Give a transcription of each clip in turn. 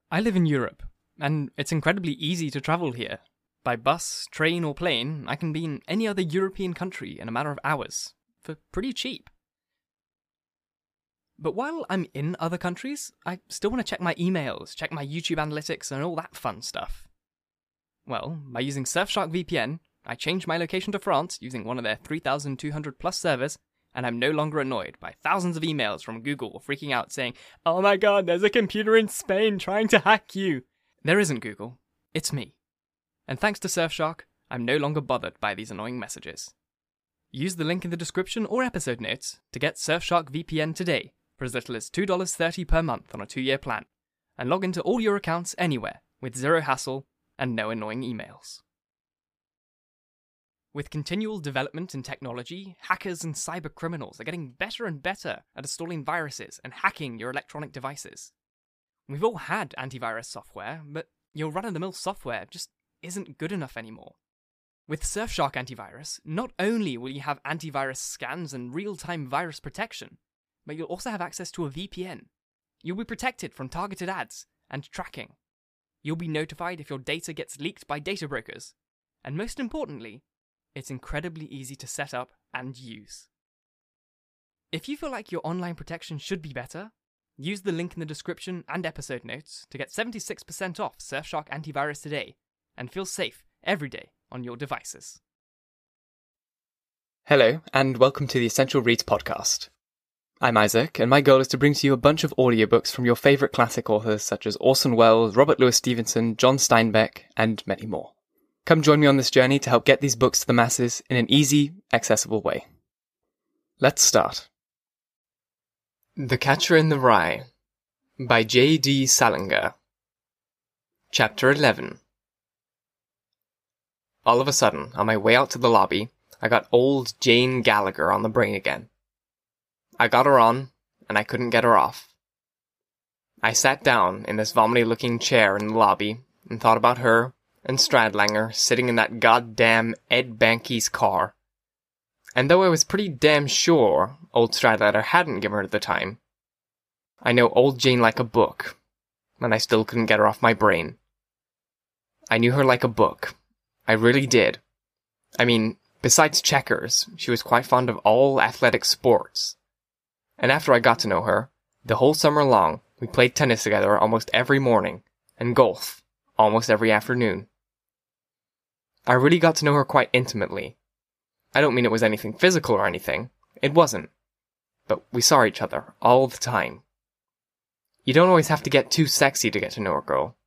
I live in Europe, and it's incredibly easy to travel here. By bus, train, or plane, I can be in any other European country in a matter of hours, for pretty cheap. But while I'm in other countries, I still want to check my emails, check my YouTube analytics, and all that fun stuff. Well, by using Surfshark VPN, I changed my location to France using one of their 3,200 plus servers, and I'm no longer annoyed by thousands of emails from Google freaking out saying, "Oh my god, there's a computer in Spain trying to hack you." There isn't Google, it's me. And thanks to Surfshark, I'm no longer bothered by these annoying messages. Use the link in the description or episode notes to get Surfshark VPN today for as little as $2.30 per month on a 2-year plan, and log into all your accounts anywhere with zero hassle and no annoying emails. With continual development in technology, hackers and cyber criminals are getting better and better at installing viruses and hacking your electronic devices. We've all had antivirus software, but your run-of-the-mill software just isn't good enough anymore. With Surfshark Antivirus, not only will you have antivirus scans and real-time virus protection, but you'll also have access to a VPN. You'll be protected from targeted ads and tracking. You'll be notified if your data gets leaked by data brokers. And most importantly, it's incredibly easy to set up and use. If you feel like your online protection should be better, use the link in the description and episode notes to get 76% off Surfshark Antivirus today and feel safe every day on your devices. Hello, and welcome to the Essential Reads podcast. I'm Isaac, and my goal is to bring to you a bunch of audiobooks from your favourite classic authors such as Orson Welles, Robert Louis Stevenson, John Steinbeck, and many more. Come join me on this journey to help get these books to the masses in an easy, accessible way. Let's start. The Catcher in the Rye by J.D. Salinger. Chapter 11. All of a sudden, on my way out to the lobby, I got old Jane Gallagher on the brain again. I got her on, and I couldn't get her off. I sat down in this vomity-looking chair in the lobby and thought about her and Stradlanger sitting in that goddamn Ed Banky's car. And though I was pretty damn sure old Stradlanger hadn't given her the time, I know old Jane like a book, and I still couldn't get her off my brain. I knew her like a book. I really did. I mean, besides checkers, she was quite fond of all athletic sports. And after I got to know her, the whole summer long, we played tennis together almost every morning, and golf almost every afternoon. I really got to know her quite intimately. I don't mean it was anything physical or anything. It wasn't. But we saw each other all the time. You don't always have to get too sexy to get to know a girl.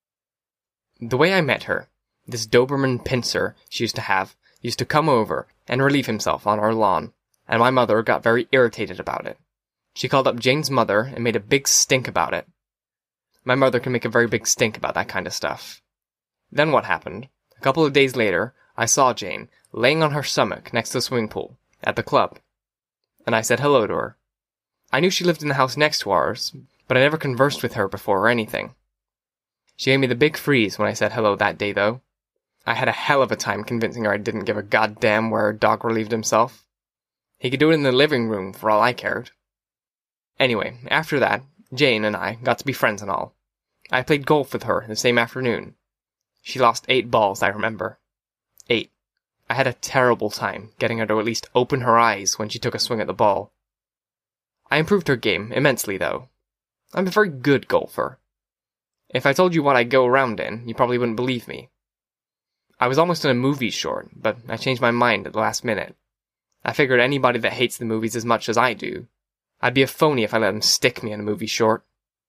The way I met her, this Doberman pincer she used to come over and relieve himself on our lawn, and my mother got very irritated about it. She called up Jane's mother and made a big stink about it. My mother can make a very big stink about that kind of stuff. Then what happened? A couple of days later, I saw Jane laying on her stomach next to the swimming pool at the club, and I said hello to her. I knew she lived in the house next to ours, but I never conversed with her before or anything. She gave me the big freeze when I said hello that day, though. I had a hell of a time convincing her I didn't give a goddamn where her dog relieved himself. He could do it in the living room for all I cared. Anyway, after that, Jane and I got to be friends and all. I played golf with her the same afternoon. She lost 8 balls, I remember. 8. I had a terrible time getting her to at least open her eyes when she took a swing at the ball. I improved her game immensely, though. I'm a very good golfer. If I told you what I go around in, you probably wouldn't believe me. I was almost in a movie short, but I changed my mind at the last minute. I figured anybody that hates the movies as much as I do, I'd be a phony if I let them stick me in a movie short.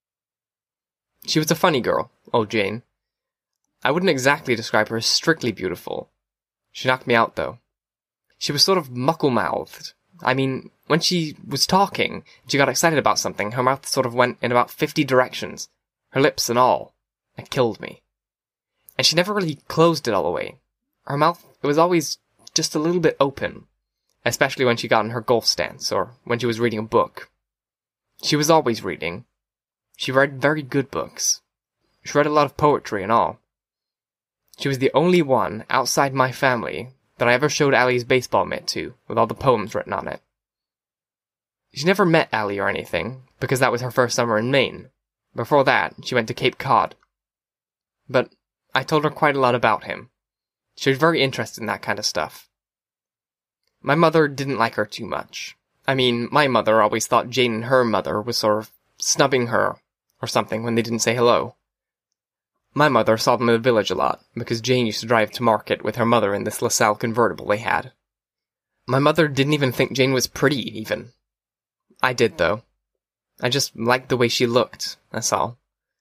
She was a funny girl, old Jane. I wouldn't exactly describe her as strictly beautiful. She knocked me out, though. She was sort of muckle-mouthed. I mean, when she was talking, she got excited about something, her mouth sort of went in about 50 directions. Her lips and all. It killed me. And she never really closed it all the way. Her mouth, it was always just a little bit open. Especially when she got in her golf stance, or when she was reading a book. She was always reading. She read very good books. She read a lot of poetry and all. She was the only one, outside my family, that I ever showed Allie's baseball mitt to, with all the poems written on it. She never met Allie or anything, because that was her first summer in Maine. Before that, she went to Cape Cod. But I told her quite a lot about him. She was very interested in that kind of stuff. My mother didn't like her too much. I mean, my mother always thought Jane and her mother was sort of snubbing her or something when they didn't say hello. My mother saw them in the village a lot, because Jane used to drive to market with her mother in this LaSalle convertible they had. My mother didn't even think Jane was pretty, even. I did, though. I just liked the way she looked, that's all.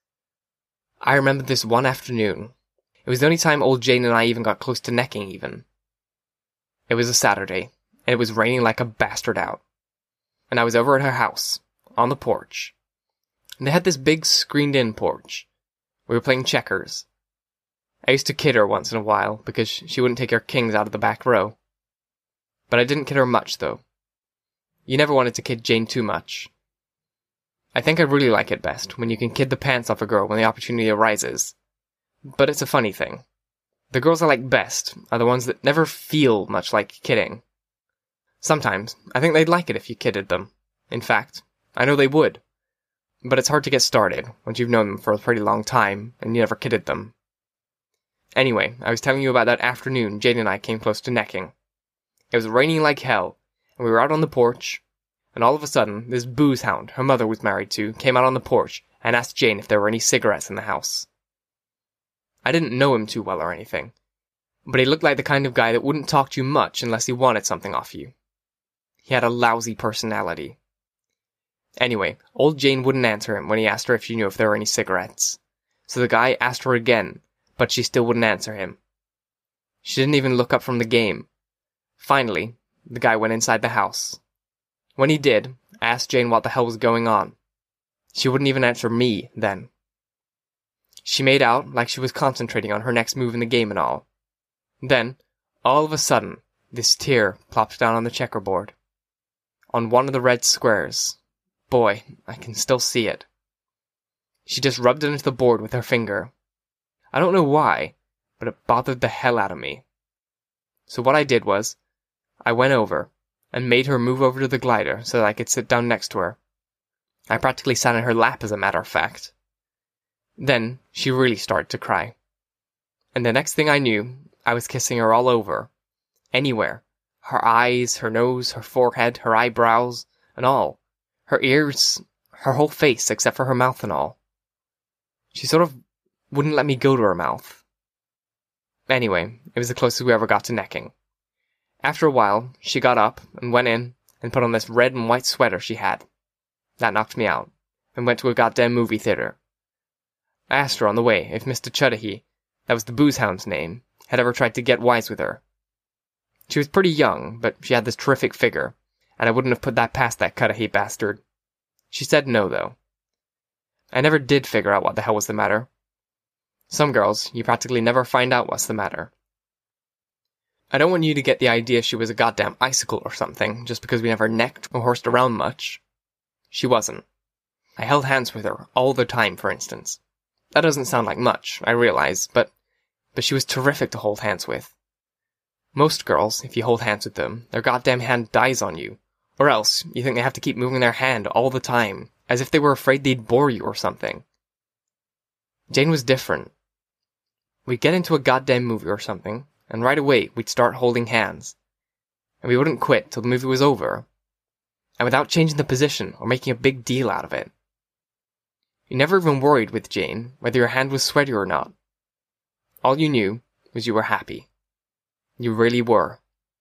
I remember this one afternoon. It was the only time old Jane and I even got close to necking, even. It was a Saturday, and it was raining like a bastard out. And I was over at her house, on the porch. And they had this big screened-in porch. We were playing checkers. I used to kid her once in a while, because she wouldn't take her kings out of the back row. But I didn't kid her much, though. You never wanted to kid Jane too much. I think I really like it best when you can kid the pants off a girl when the opportunity arises. But it's a funny thing. The girls I like best are the ones that never feel much like kidding. Sometimes, I think they'd like it if you kidded them. In fact, I know they would. But it's hard to get started once you've known them for a pretty long time and you never kidded them. Anyway, I was telling you about that afternoon Jane and I came close to necking. It was raining like hell, and we were out on the porch, and all of a sudden, this booze hound her mother was married to came out on the porch and asked Jane if there were any cigarettes in the house. I didn't know him too well or anything, but he looked like the kind of guy that wouldn't talk to you much unless he wanted something off you. He had a lousy personality. Anyway, old Jane wouldn't answer him when he asked her if she knew if there were any cigarettes. So the guy asked her again, but she still wouldn't answer him. She didn't even look up from the game. Finally, the guy went inside the house. When he did, I asked Jane what the hell was going on. She wouldn't even answer me then. She made out like she was concentrating on her next move in the game and all. Then, all of a sudden, this tear plopped down on the checkerboard. On one of the red squares. Boy, I can still see it. She just rubbed it into the board with her finger. I don't know why, but it bothered the hell out of me. So what I did was, I went over and made her move over to the glider so that I could sit down next to her. I practically sat in her lap, as a matter of fact. Then she really started to cry. And the next thing I knew, I was kissing her all over. Anywhere. Her eyes, her nose, her forehead, her eyebrows, and all. Her ears, her whole face, except for her mouth and all. She sort of wouldn't let me go to her mouth. Anyway, it was the closest we ever got to necking. After a while, she got up and went in and put on this red and white sweater she had. That knocked me out, and went to a goddamn movie theater. I asked her on the way if Mr. Chuddahy, that was the booze hound's name, had ever tried to get wise with her. She was pretty young, but she had this terrific figure, and I wouldn't have put that past that Cudahy bastard. She said no, though. I never did figure out what the hell was the matter. Some girls, you practically never find out what's the matter. I don't want you to get the idea she was a goddamn icicle or something, just because we never necked or horsed around much. She wasn't. I held hands with her all the time, for instance. That doesn't sound like much, I realize, but she was terrific to hold hands with. Most girls, if you hold hands with them, their goddamn hand dies on you. Or else, you think they have to keep moving their hand all the time, as if they were afraid they'd bore you or something. Jane was different. We'd get into a goddamn movie or something, and right away we'd start holding hands. And we wouldn't quit till the movie was over. And without changing the position or making a big deal out of it. You never even worried with Jane whether your hand was sweaty or not. All you knew was you were happy. You really were.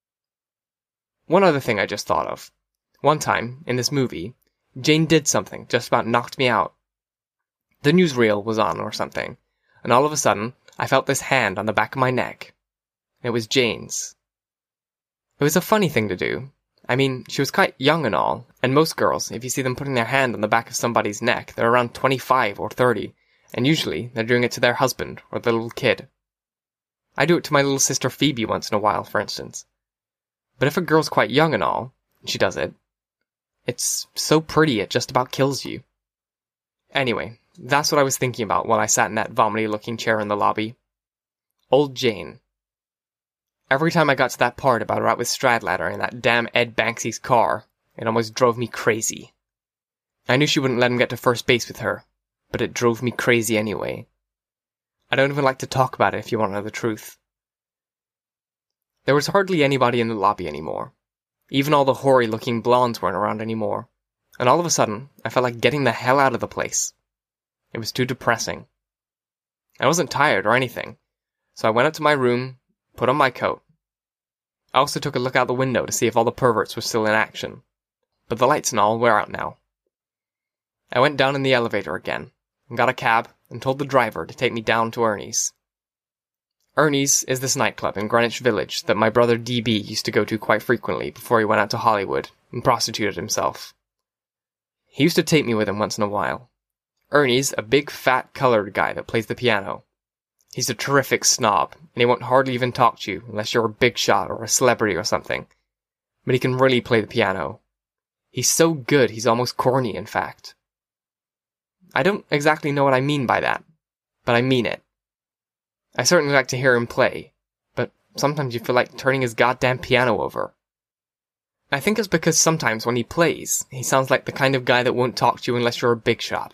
One other thing I just thought of. One time, in this movie, Jane did something just about knocked me out. The newsreel was on or something, and all of a sudden, I felt this hand on the back of my neck. It was Jane's. It was a funny thing to do. I mean, she was quite young and all, and most girls, if you see them putting their hand on the back of somebody's neck, they're around 25 or 30, and usually they're doing it to their husband or their little kid. I do it to my little sister Phoebe once in a while, for instance. But if a girl's quite young and all, and she does it, it's so pretty it just about kills you. Anyway, that's what I was thinking about while I sat in that vomity-looking chair in the lobby. Old Jane. Every time I got to that part about her out with Stradlater in that damn Ed Banksy's car, it almost drove me crazy. I knew she wouldn't let him get to first base with her, but it drove me crazy anyway. I don't even like to talk about it if you want to know the truth. There was hardly anybody in the lobby anymore. Even all the hoary-looking blondes weren't around anymore. And all of a sudden, I felt like getting the hell out of the place. It was too depressing. I wasn't tired or anything, so I went up to my room, put on my coat. I also took a look out the window to see if all the perverts were still in action, but the lights and all were out now. I went down in the elevator again, and got a cab, and told the driver to take me down to Ernie's. Ernie's is this nightclub in Greenwich Village that my brother DB used to go to quite frequently before he went out to Hollywood and prostituted himself. He used to take me with him once in a while. Ernie's a big, fat, coloured guy that plays the piano. He's a terrific snob, and he won't hardly even talk to you unless you're a big shot or a celebrity or something. But he can really play the piano. He's so good he's almost corny, in fact. I don't exactly know what I mean by that, but I mean it. I certainly like to hear him play, but sometimes you feel like turning his goddamn piano over. I think it's because sometimes when he plays, he sounds like the kind of guy that won't talk to you unless you're a big shot.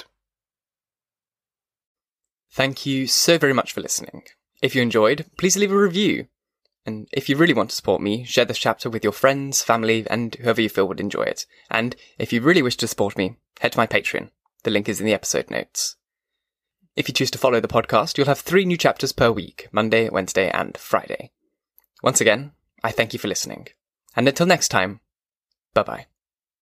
Thank you so very much for listening. If you enjoyed, please leave a review. And if you really want to support me, share this chapter with your friends, family, and whoever you feel would enjoy it. And if you really wish to support me, head to my Patreon. The link is in the episode notes. If you choose to follow the podcast, you'll have 3 new chapters per week, Monday, Wednesday, and Friday. Once again, I thank you for listening. And until next time, bye-bye.